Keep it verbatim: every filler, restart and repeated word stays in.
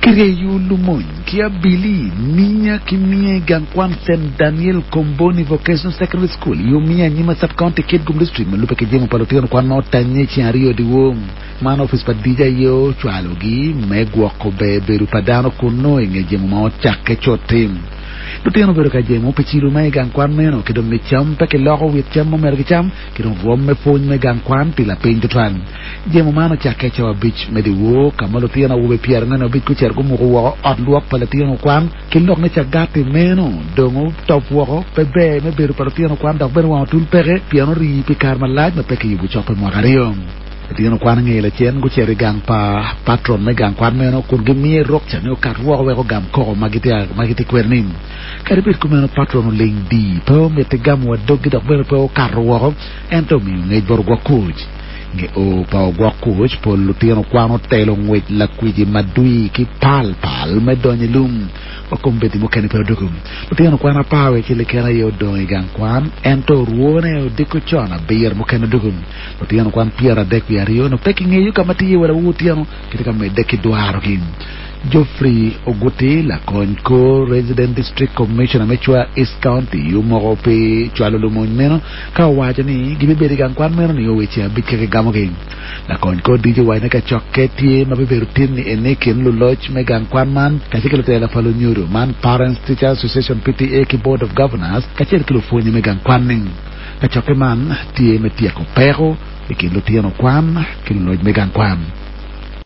Creio lumon que a Billy minha que minha gangwan sen Daniel Comboni Vocational Secondary School yo minha nyima sub county kid gum district malupa ke jema palotiano kwa no tanye chi Rio di wo man office pa dija yo chwalo gi megwa ko be beru padano kuno nge jema ma chakke chotim Lutiano vero ka jemo peciru mai gangkwan meno ke dom cham pe ke logo wit cham mo mer ke cham ke dom rom me pon me gangkwan pila pein de tran jemo mano chakke chawa beach me de wo kamalo tiana wo be pier ngano beach ku cher ko mo wo od luok palatiano kwan ke lok ne chagate meno dongo top wo pe be me beru palatiano kwan dok ben wa tul pere piano ri pi karma laaj me pe ke yubu chop mo gariyo Tiano kwan ngela chen ku cheri gang pa patron me gang kwan meno kun gemi rok chano kat wo we ko gam ko magiti magiti kwernin karibit ku meno patron ling di po me te gam wa dogi dok ber po karwo ento mi ngai bor go kuj nge o pa go kuj po lutiano kwano telo ngwet la kuji madui ki pal pal me donyi lum o kombeti mo kene produkum lutiano kwana pawe ki le kena yo don gang kwan ento ruone o diko chona beer mo kene dugum lutiano kwan piera dek Rio no peki ngeyu kamati wala wutiano kitika me deki duaro kin Geoffrey Oguti la Konko Resident District Commissioner mechwa East County yumo pe chwalo lo meno ka waja ni gibi beri gang kwan meno ni oweche abike ke gamo kin la Konko D J Wayne ka choketi mabeberu tin ni enekin lo lodge me gang kwan man ka chikelo tela falo nyuro man Parents Teacher Association P T A ki Board of Governors ka chikelo fonye me gang kwan ning ka choke man tie me tie ko pero Ikin lo tiano kwan, kin lo megan kwan.